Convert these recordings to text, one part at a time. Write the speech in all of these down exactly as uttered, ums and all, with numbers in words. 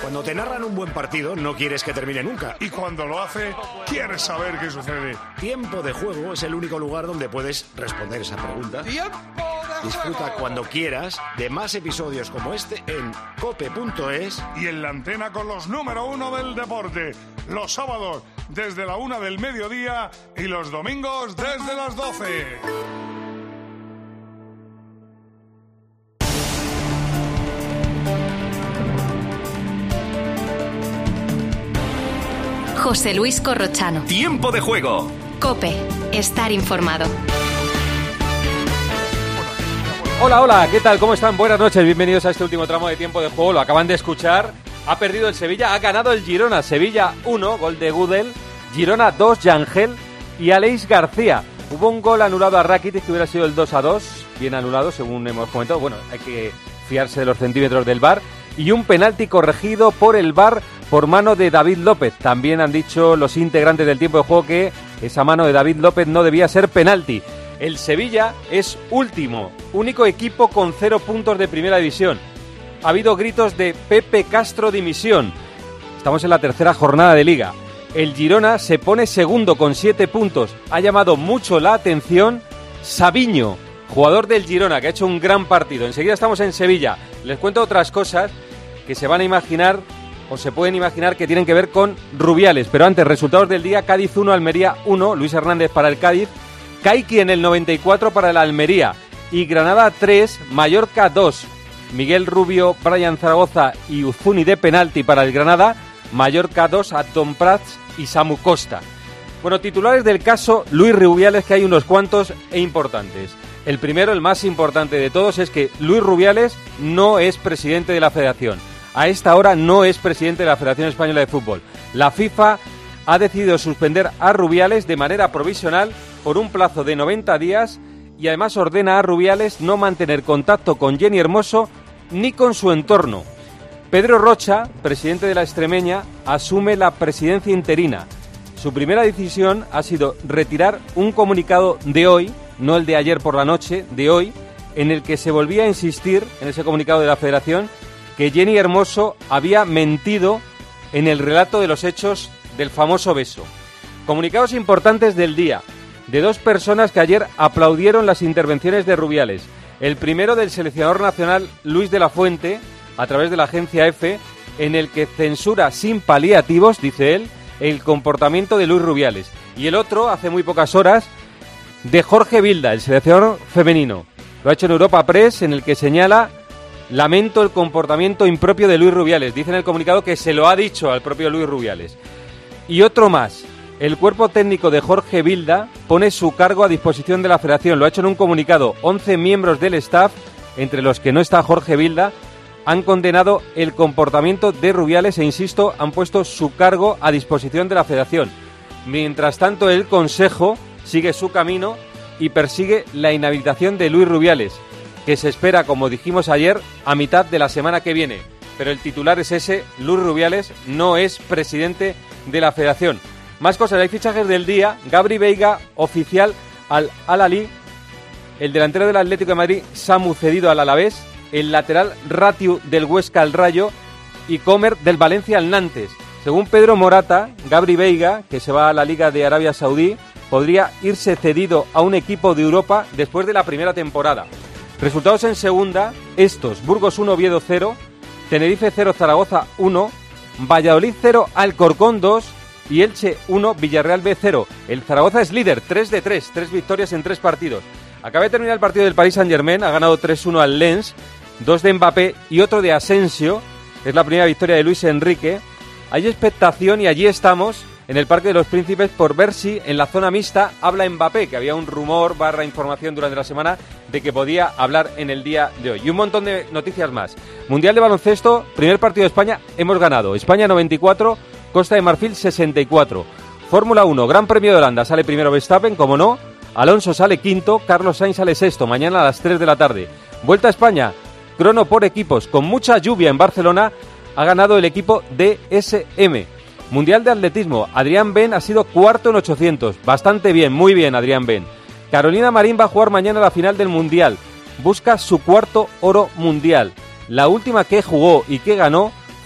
Cuando te narran un buen partido, no quieres que termine nunca. Y cuando lo hace, quieres saber qué sucede. Tiempo de Juego es el único lugar donde puedes responder esa pregunta. ¡Tiempo de Disfruta juego! cuando quieras de más episodios como este en cope punto es. Y en la antena con los número uno del deporte. Los sábados desde la una del mediodía y los domingos desde las doce. José Luis Corrochano. Tiempo de Juego. COPE. Estar informado. Hola, hola, ¿qué tal? ¿Cómo están? Buenas noches, bienvenidos a este último tramo de Tiempo de Juego. Lo acaban de escuchar. Ha perdido el Sevilla, ha ganado el Girona. Sevilla uno, gol de Gudel. Girona dos, Yangel y Aleix García. Hubo un gol anulado a Rakitic que hubiera sido el dos a dos. Bien anulado, según hemos comentado. Bueno, hay que fiarse de los centímetros del V A R. Y un penalti corregido por el V A R por mano de David López. También han dicho los integrantes del Tiempo de Juego que esa mano de David López no debía ser penalti. El Sevilla es último, único equipo con cero puntos de primera división. Ha habido gritos de Pepe Castro dimisión. Estamos en la tercera jornada de Liga. El Girona se pone segundo con siete puntos. Ha llamado mucho la atención Sabiño, jugador del Girona, que ha hecho un gran partido. Enseguida estamos en Sevilla. Les cuento otras cosas que se van a imaginar o se pueden imaginar que tienen que ver con Rubiales. Pero antes, resultados del día: Cádiz uno, Almería uno, Luis Hernández para el Cádiz, Kaiki en el noventa y cuatro para el Almería y Granada tres, Mallorca dos. Miguel Rubio, Brian Zaragoza y Uzuni de penalti para el Granada, Mallorca dos, Tom Prats y Samu Costa. Bueno, titulares del caso Luis Rubiales, que hay unos cuantos e importantes. El primero, el más importante de todos, es que Luis Rubiales no es presidente de la Federación. A esta hora no es presidente de la Federación Española de Fútbol. La FIFA ha decidido suspender a Rubiales de manera provisional por un plazo de noventa días y además ordena a Rubiales no mantener contacto con Jenny Hermoso ni con su entorno. Pedro Rocha, presidente de la Extremeña, asume la presidencia interina. Su primera decisión ha sido retirar un comunicado de hoy, no el de ayer por la noche, de hoy, en el que se volvía a insistir, en ese comunicado de la Federación, que Jenny Hermoso había mentido en el relato de los hechos del famoso beso. Comunicados importantes del día, de dos personas que ayer aplaudieron las intervenciones de Rubiales. El primero, del seleccionador nacional Luis de la Fuente, a través de la agencia EFE, en el que censura sin paliativos, dice él, el comportamiento de Luis Rubiales. Y el otro, hace muy pocas horas, de Jorge Vilda, el seleccionador femenino. Lo ha hecho en Europa Press, en el que señala: lamento el comportamiento impropio de Luis Rubiales. Dice en el comunicado que se lo ha dicho al propio Luis Rubiales. Y otro más. El cuerpo técnico de Jorge Vilda pone su cargo a disposición de la Federación. Lo ha hecho en un comunicado. once miembros del staff, entre los que no está Jorge Vilda, han condenado el comportamiento de Rubiales e, insisto, han puesto su cargo a disposición de la Federación. Mientras tanto, el Consejo sigue su camino y persigue la inhabilitación de Luis Rubiales, que se espera, como dijimos ayer, a mitad de la semana que viene. Pero el titular es ese: Luis Rubiales no es presidente de la Federación. Más cosas, hay fichajes del día. Gabri Veiga, oficial al Al-Ahly. El delantero del Atlético de Madrid, Samu, cedido al Alavés. El lateral, Ratiu, del Huesca al Rayo. Y Comer, del Valencia al Nantes. Según Pedro Morata, Gabri Veiga, que se va a la Liga de Arabia Saudí, podría irse cedido a un equipo de Europa después de la primera temporada. Resultados en segunda, estos: Burgos uno, Oviedo cero, Tenerife cero, Zaragoza uno, Valladolid cero, Alcorcón dos y Elche uno, Villarreal B cero. El Zaragoza es líder, tres de tres, tres victorias en tres partidos. Acaba de terminar el partido del Paris Saint-Germain, ha ganado tres uno al Lens, dos de Mbappé y otro de Asensio. Es la primera victoria de Luis Enrique. Hay expectación y allí estamos, en el Parque de los Príncipes, por ver si en la zona mixta habla Mbappé, que había un rumor barra información durante la semana de que podía hablar en el día de hoy. Y un montón de noticias más. Mundial de baloncesto, primer partido de España, hemos ganado. España noventa y cuatro, Costa de Marfil sesenta y cuatro. Fórmula uno, Gran Premio de Holanda, sale primero Verstappen, como no. Alonso sale quinto, Carlos Sainz sale sexto, mañana a las tres de la tarde. Vuelta a España, crono por equipos, con mucha lluvia en Barcelona, ha ganado el equipo D S M. Mundial de atletismo, Adrián Ben ha sido cuarto en ochocientos, bastante bien, muy bien Adrián Ben. Carolina Marín va a jugar mañana la final del Mundial, busca su cuarto oro mundial. La última que jugó y que ganó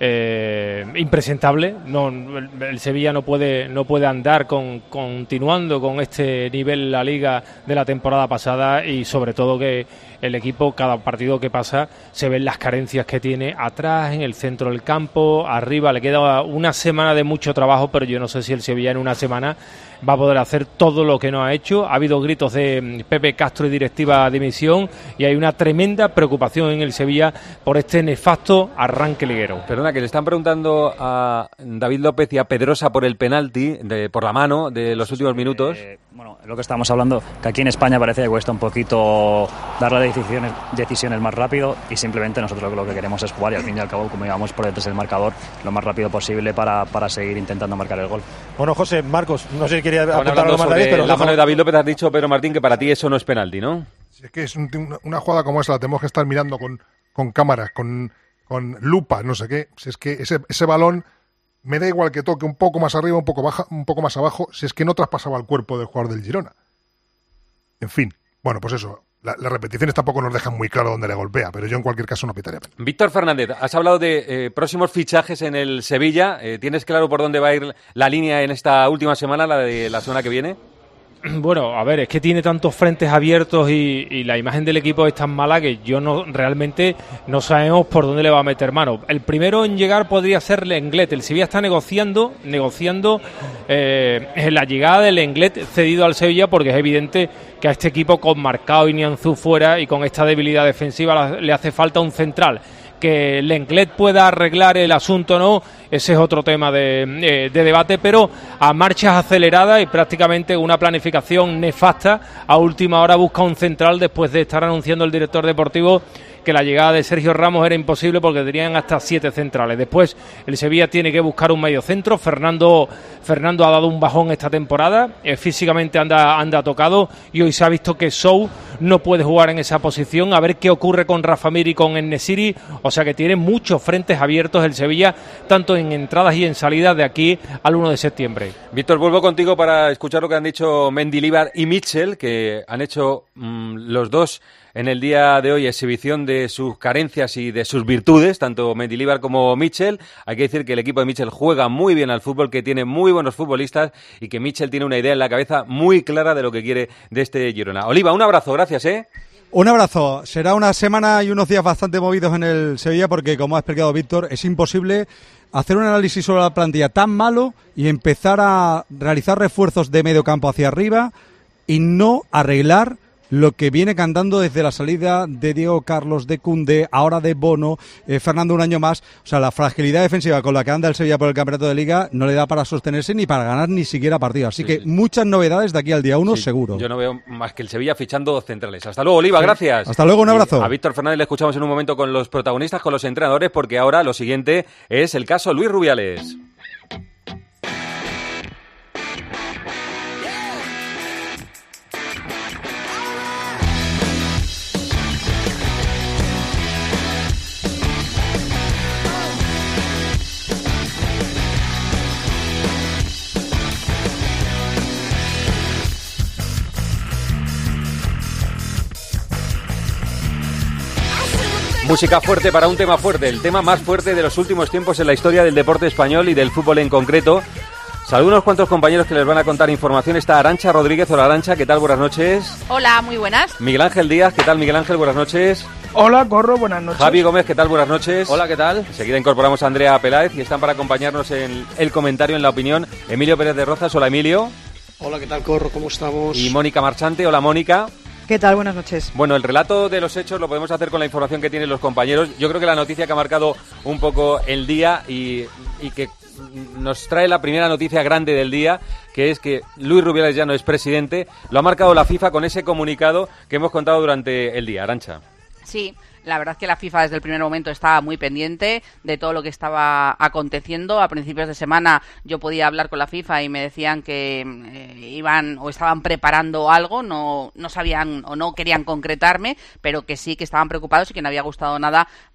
eh, impresentable. No, el, el Sevilla no puede no puede andar con, continuando con este nivel en la Liga de la temporada pasada, y sobre todo que el equipo, cada partido que pasa, se ven las carencias que tiene atrás, en el centro del campo, arriba. Le queda una semana de mucho trabajo, pero yo no sé si el Sevilla en una semana va a poder hacer todo lo que no ha hecho. Ha habido gritos de Pepe Castro y directiva dimisión, y hay una tremenda preocupación en el Sevilla por este nefasto arranque liguero. Perdona, que le están preguntando a David López y a Pedrosa por el penalti, de, por la mano, de los últimos minutos. Eh, bueno, lo que estamos hablando, que aquí en España parece que cuesta un poquito dar las decisiones, decisiones más rápido, y simplemente nosotros lo que queremos es jugar, y al fin y al cabo, como íbamos por detrás del marcador, lo más rápido posible para, para seguir intentando marcar el gol. Bueno, José, Marcos, no sé si quería apuntar algo más, sobre David, pero la mano de David López. Has dicho, Pedro Martín, que para ti eso no es penalti, ¿no? Si es que es un, una, una jugada como esa, la tenemos que estar mirando con, con cámaras, con, con lupa, no sé qué. Si es que ese, ese balón, me da igual que toque un poco más arriba, un poco baja, un poco más abajo, si es que no traspasaba el cuerpo del jugador del Girona. En fin, bueno, pues eso. La, las repeticiones tampoco nos dejan muy claro dónde le golpea, pero yo en cualquier caso no pitaría. Víctor Fernández, has hablado de eh, próximos fichajes en el Sevilla. Eh, ¿Tienes claro por dónde va a ir la línea en esta última semana, la de la semana que viene? Bueno, a ver, es que tiene tantos frentes abiertos y, y la imagen del equipo es tan mala que yo no realmente no sabemos por dónde le va a meter mano. El primero en llegar podría ser Lenglet. El Sevilla está negociando, negociando eh, la llegada del Lenglet cedido al Sevilla, porque es evidente que a este equipo, con Marcao y Nianzú fuera y con esta debilidad defensiva, le hace falta un central. Que Lenglet pueda arreglar el asunto o no, ese es otro tema de, eh, de debate, pero a marchas aceleradas y prácticamente una planificación nefasta, a última hora busca un central, después de estar anunciando el director deportivo que la llegada de Sergio Ramos era imposible porque tenían hasta siete centrales. Después el Sevilla tiene que buscar un medio centro. Fernando Fernando ha dado un bajón esta temporada, eh, físicamente anda, anda tocado, y hoy se ha visto que Sou no puede jugar en esa posición. A ver qué ocurre con Rafa Mir y con En-Nesyri. O sea que tiene muchos frentes abiertos el Sevilla, tanto en entradas y en salidas de aquí al uno de septiembre. Víctor, vuelvo contigo para escuchar lo que han dicho Mendilibar y Mitchell, que han hecho mmm, los dos en el día de hoy exhibición de sus carencias y de sus virtudes, tanto Mendilibar como Mitchell. Hay que decir que el equipo de Mitchell juega muy bien al fútbol, que tiene muy buenos futbolistas y que Mitchell tiene una idea en la cabeza muy clara de lo que quiere de este Girona. Oliva, un abrazo, gracias, ¿eh? Un abrazo. Será una semana y unos días bastante movidos en el Sevilla porque, como ha explicado Víctor, es imposible hacer un análisis sobre la plantilla tan malo y empezar a realizar refuerzos de medio campo hacia arriba y no arreglar lo que viene cantando desde la salida de Diego Carlos, de Koundé, ahora de Bono, eh, Fernando un año más. O sea, la fragilidad defensiva con la que anda el Sevilla por el campeonato de Liga no le da para sostenerse ni para ganar ni siquiera partido. Así sí, que sí. muchas novedades de aquí al día uno, sí, seguro. Yo no veo más que el Sevilla fichando centrales. Hasta luego, Oliva, sí. gracias. Hasta luego, un abrazo. Y a Víctor Fernández le escuchamos en un momento con los protagonistas, con los entrenadores, porque ahora lo siguiente es el caso Luis Rubiales. Música fuerte para un tema fuerte, el tema más fuerte de los últimos tiempos en la historia del deporte español y del fútbol en concreto. Saludos a unos cuantos compañeros que les van a contar información. Está Arantxa Rodríguez. Hola, Arantxa, ¿qué tal? Buenas noches. Hola, muy buenas. Miguel Ángel Díaz, ¿qué tal, Miguel Ángel? Buenas noches. Hola, Corro, buenas noches. Javi Gómez, ¿qué tal? Buenas noches. Hola, ¿qué tal? Enseguida incorporamos a Andrea Peláez y están para acompañarnos en el comentario, en la opinión, Emilio Pérez de Rozas. Hola, Emilio. Hola, ¿qué tal, Corro? ¿Cómo estamos? Y Mónica Marchante. Hola, Mónica. ¿Qué tal? Buenas noches. Bueno, el relato de los hechos lo podemos hacer con la información que tienen los compañeros. Yo creo que la noticia que ha marcado un poco el día y, y que nos trae la primera noticia grande del día, que es que Luis Rubiales ya no es presidente, lo ha marcado la FIFA con ese comunicado que hemos contado durante el día. Arantxa. Sí. La verdad es que la FIFA desde el primer momento estaba muy pendiente de todo lo que estaba aconteciendo. A principios de semana yo podía hablar con la FIFA y me decían que eh, iban o estaban preparando algo, no, no sabían o no querían concretarme, pero que sí que estaban preocupados y que no había gustado nada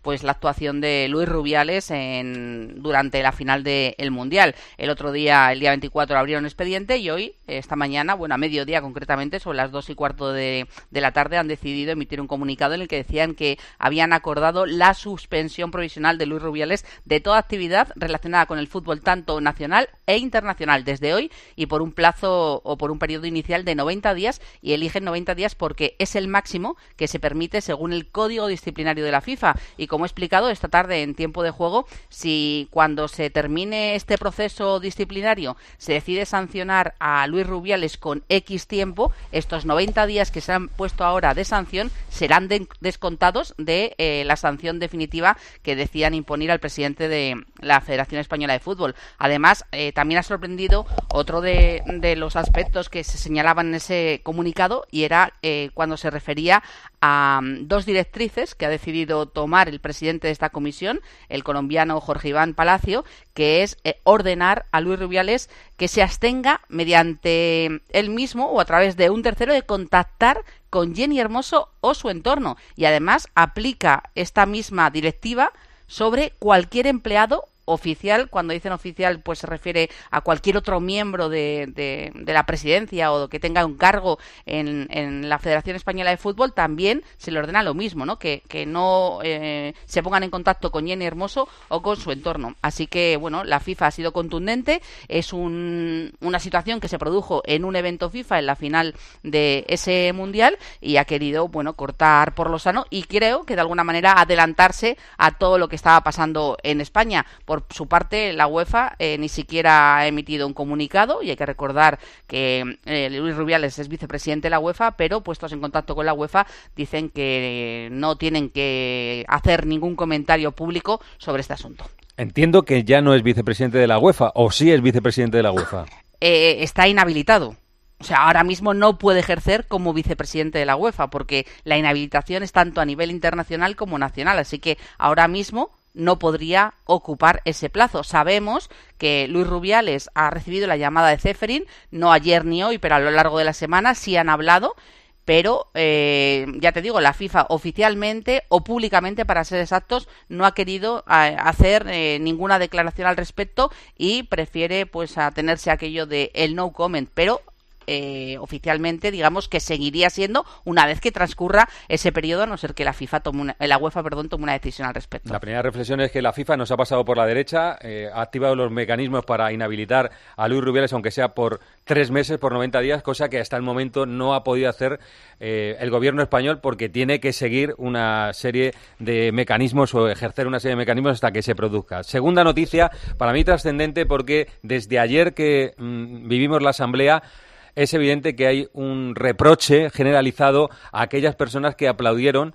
pues la actuación de Luis Rubiales en, durante la final del Mundial. El otro día, el día veinticuatro, abrieron expediente y hoy, esta mañana, bueno, a mediodía concretamente, sobre las dos y cuarto de, de la tarde, han decidido emitir un comunicado en el que decían que habían acordado la suspensión provisional de Luis Rubiales de toda actividad relacionada con el fútbol, tanto nacional e internacional, desde hoy y por un plazo o por un periodo inicial de noventa días, y eligen noventa días porque es el máximo que se permite según el Código Disciplinario de la FIFA. Y como he explicado esta tarde en Tiempo de Juego, si cuando se termine este proceso disciplinario se decide sancionar a Luis Rubiales con X tiempo, estos noventa días que se han puesto ahora de sanción serán de descontados de eh, la sanción definitiva que decían imponer al presidente de la Federación Española de Fútbol. Además, eh, también ha sorprendido otro de, de los aspectos que se señalaban en ese comunicado, y era eh, cuando se refería a um, dos directrices que ha decidido tomar el presidente de esta comisión, el colombiano Jorge Iván Palacio, que es eh, ordenar a Luis Rubiales que se abstenga mediante él mismo o a través de un tercero de contactar con Jenny Hermoso o su entorno, y además aplica esta misma directiva sobre cualquier empleado oficial. Cuando dicen oficial, pues se refiere a cualquier otro miembro de, de, de la presidencia o que tenga un cargo en, en la Federación Española de Fútbol. También se le ordena lo mismo, ¿no? Que, que no eh, se pongan en contacto con Jenny Hermoso o con su entorno. Así que, bueno, la FIFA ha sido contundente. Es un, una situación que se produjo en un evento FIFA en la final de ese Mundial y ha querido, bueno, cortar por lo sano y creo que de alguna manera adelantarse a todo lo que estaba pasando en España. Por su parte, la UEFA eh, ni siquiera ha emitido un comunicado, y hay que recordar que eh, Luis Rubiales es vicepresidente de la UEFA, pero puestos en contacto con la UEFA dicen que no tienen que hacer ningún comentario público sobre este asunto. Entiendo que ya no es vicepresidente de la UEFA, o sí es vicepresidente de la UEFA. Eh, está inhabilitado. O sea, ahora mismo no puede ejercer como vicepresidente de la UEFA, porque la inhabilitación es tanto a nivel internacional como nacional, así que ahora mismo no podría ocupar ese plazo. Sabemos que Luis Rubiales ha recibido la llamada de Ceferin, no ayer ni hoy, pero a lo largo de la semana sí han hablado, pero eh, ya te digo, la FIFA oficialmente o públicamente, para ser exactos, no ha querido eh, hacer eh, ninguna declaración al respecto y prefiere pues atenerse a aquello de el no comment, pero Eh, oficialmente, digamos que seguiría siendo una vez que transcurra ese periodo, a no ser que la FIFA tome una, la UEFA, perdón, tome una decisión al respecto. La primera reflexión es que la FIFA nos ha pasado por la derecha, eh, ha activado los mecanismos para inhabilitar a Luis Rubiales, aunque sea por tres meses, por noventa días, cosa que hasta el momento no ha podido hacer eh, el gobierno español, porque tiene que seguir una serie de mecanismos o ejercer una serie de mecanismos hasta que se produzca. Segunda noticia, para mí trascendente, porque desde ayer que mmm, vivimos la asamblea, es evidente que hay un reproche generalizado a aquellas personas que aplaudieron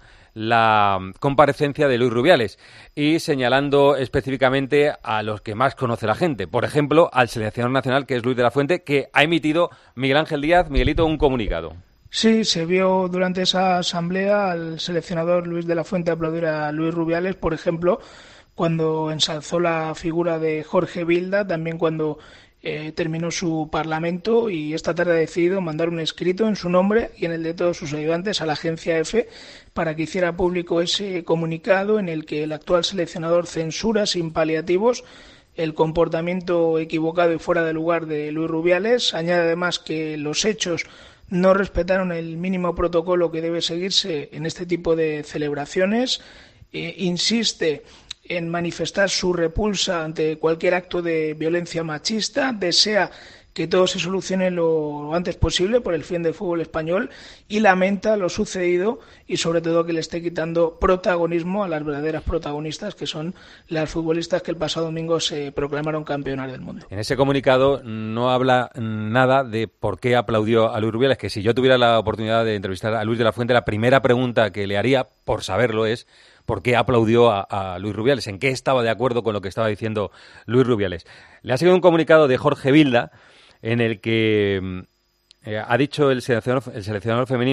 la comparecencia de Luis Rubiales y señalando específicamente a los que más conoce la gente. Por ejemplo, al seleccionador nacional, que es Luis de la Fuente, que ha emitido Miguel Ángel Díaz, Miguelito, un comunicado. Sí, se vio durante esa asamblea al seleccionador Luis de la Fuente aplaudir a Luis Rubiales, por ejemplo, cuando ensalzó la figura de Jorge Vilda, también cuando Eh, terminó su parlamento, y esta tarde ha decidido mandar un escrito en su nombre y en el de todos sus ayudantes a la agencia EFE para que hiciera público ese comunicado en el que el actual seleccionador censura sin paliativos el comportamiento equivocado y fuera de lugar de Luis Rubiales. Añade además que los hechos no respetaron el mínimo protocolo que debe seguirse en este tipo de celebraciones. Eh, insiste en manifestar su repulsa ante cualquier acto de violencia machista, desea que todo se solucione lo antes posible por el bien del fútbol español y lamenta lo sucedido y sobre todo que le esté quitando protagonismo a las verdaderas protagonistas, que son las futbolistas que el pasado domingo se proclamaron campeonas del mundo. En ese comunicado no habla nada de por qué aplaudió a Luis Rubiales, que si yo tuviera la oportunidad de entrevistar a Luis de la Fuente, la primera pregunta que le haría, por saberlo, es ¿por qué aplaudió a, a Luis Rubiales? ¿En qué estaba de acuerdo con lo que estaba diciendo Luis Rubiales? Le ha seguido un comunicado de Jorge Vilda en el que eh, ha dicho el seleccionador, el seleccionador femenino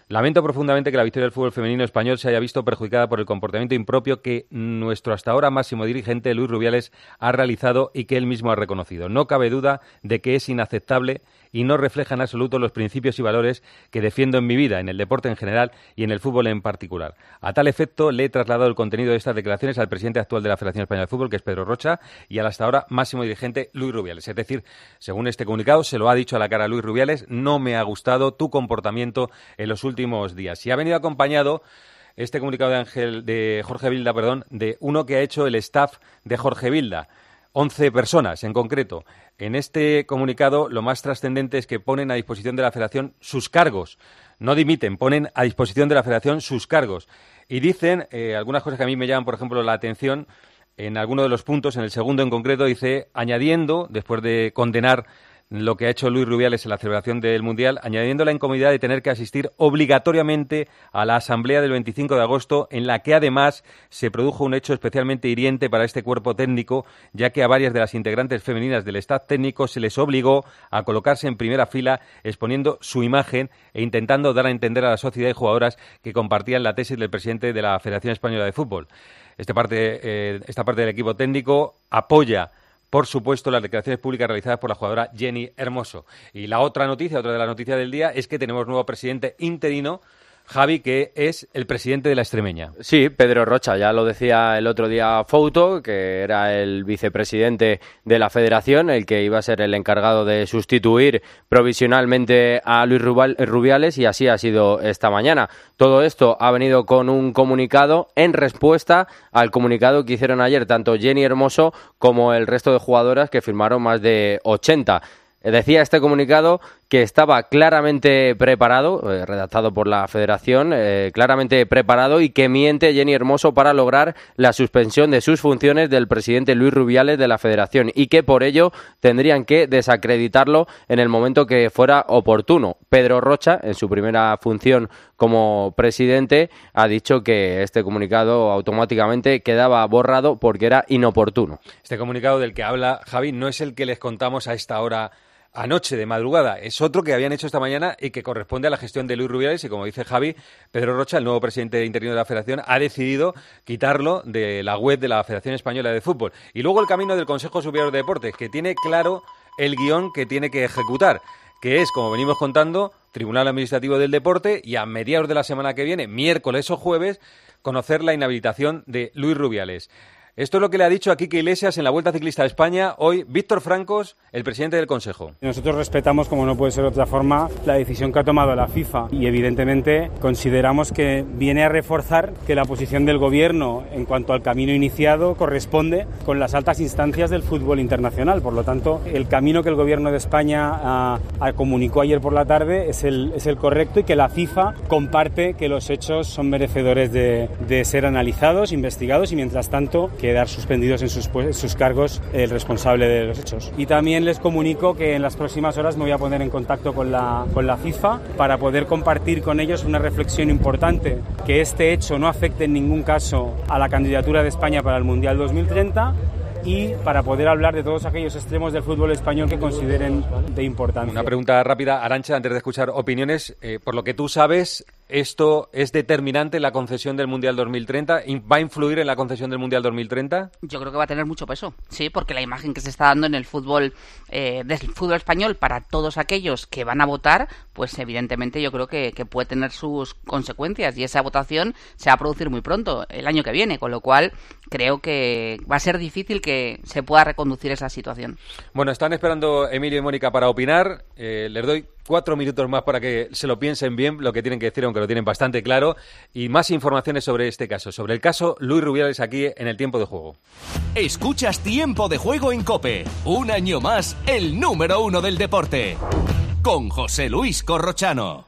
Lamento profundamente que la victoria del fútbol femenino español se haya visto perjudicada por el comportamiento impropio que nuestro hasta ahora máximo dirigente, Luis Rubiales, ha realizado y que él mismo ha reconocido. No cabe duda de que es inaceptable y no refleja en absoluto los principios y valores que defiendo en mi vida, en el deporte en general y en el fútbol en particular. A tal efecto, le he trasladado el contenido de estas declaraciones al presidente actual de la Federación Española de Fútbol, que es Pedro Rocha, y al hasta ahora máximo dirigente, Luis Rubiales. Es decir, según este comunicado, se lo ha dicho a la cara Luis Rubiales: no me ha gustado tu comportamiento en los últimos días. Y ha venido acompañado este comunicado de Ángel, de Jorge Vilda, perdón, de uno que ha hecho el staff de Jorge Vilda. once personas en concreto. En este comunicado lo más trascendente es que ponen a disposición de la Federación sus cargos. No dimiten, ponen a disposición de la Federación sus cargos. Y dicen eh, algunas cosas que a mí me llaman, por ejemplo, la atención. En alguno de los puntos, en el segundo en concreto, dice, añadiendo, después de condenar lo que ha hecho Luis Rubiales en la celebración del Mundial, añadiendo la incomodidad de tener que asistir obligatoriamente a la asamblea del veinticinco de agosto, en la que además se produjo un hecho especialmente hiriente para este cuerpo técnico, ya que a varias de las integrantes femeninas del staff técnico se les obligó a colocarse en primera fila exponiendo su imagen e intentando dar a entender a la sociedad y jugadoras que compartían la tesis del presidente de la Federación Española de Fútbol. Este parte, eh, esta parte del equipo técnico apoya, por supuesto, las declaraciones públicas realizadas por la jugadora Jenny Hermoso. Y la otra noticia, otra de las noticias del día, es que tenemos nuevo presidente interino, Javi, que es el presidente de la Extremeña. Sí, Pedro Rocha, ya lo decía el otro día Fouto, que era el vicepresidente de la Federación, el que iba a ser el encargado de sustituir provisionalmente a Luis Rubiales, y así ha sido esta mañana. Todo esto ha venido con un comunicado en respuesta al comunicado que hicieron ayer tanto Jenny Hermoso como el resto de jugadoras, que firmaron más de ochenta. Decía este comunicado que estaba claramente preparado, eh, redactado por la Federación, eh, claramente preparado, y que miente Jenny Hermoso para lograr la suspensión de sus funciones del presidente Luis Rubiales de la Federación, y que por ello tendrían que desacreditarlo en el momento que fuera oportuno. Pedro Rocha, en su primera función como presidente, ha dicho que este comunicado automáticamente quedaba borrado porque era inoportuno. Este comunicado del que habla Javi no es el que les contamos a esta hora anoche de madrugada, es otro que habían hecho esta mañana y que corresponde a la gestión de Luis Rubiales, y como dice Javi, Pedro Rocha, el nuevo presidente interino de la Federación, ha decidido quitarlo de la web de la Federación Española de Fútbol. Y luego el camino del Consejo Superior de Deportes, que tiene claro el guión que tiene que ejecutar, que es, como venimos contando, Tribunal Administrativo del Deporte, y a mediados de la semana que viene, miércoles o jueves, conocer la inhabilitación de Luis Rubiales. Esto es lo que le ha dicho a Quique Iglesias en la Vuelta Ciclista de España hoy Víctor Francos, el presidente del Consejo. Nosotros respetamos, como no puede ser de otra forma, la decisión que ha tomado la FIFA, y evidentemente consideramos que viene a reforzar que la posición del Gobierno en cuanto al camino iniciado corresponde con las altas instancias del fútbol internacional. Por lo tanto, el camino que el Gobierno de España a, a comunicó ayer por la tarde es el, es el correcto, y que la FIFA comparte que los hechos son merecedores de, de ser analizados, investigados, y mientras tanto quedar suspendidos en sus, en sus cargos el responsable de los hechos. Y también les comunico que en las próximas horas me voy a poner en contacto con la, con la FIFA para poder compartir con ellos una reflexión importante, que este hecho no afecte en ningún caso a la candidatura de España para el Mundial dos mil treinta, y para poder hablar de todos aquellos extremos del fútbol español que consideren de importancia. Una pregunta rápida, Arantxa, antes de escuchar opiniones. Eh, por lo que tú sabes, ¿esto es determinante en la concesión del Mundial dos mil treinta? ¿Va a influir en la concesión del Mundial dos mil treinta? Yo creo que va a tener mucho peso, sí, porque la imagen que se está dando en el fútbol, eh, del fútbol español para todos aquellos que van a votar, pues evidentemente yo creo que, que puede tener sus consecuencias, y esa votación se va a producir muy pronto, el año que viene, con lo cual creo que va a ser difícil que se pueda reconducir esa situación. Bueno, están esperando Emilio y Mónica para opinar. Eh, les doy cuatro minutos más para que se lo piensen bien lo que tienen que decir, aunque lo tienen bastante claro, y más informaciones sobre este caso, sobre el caso Luis Rubiales, aquí en el Tiempo de Juego. Escuchas Tiempo de Juego en COPE. Un año más, el número uno del deporte. Con José Luis Corrochano.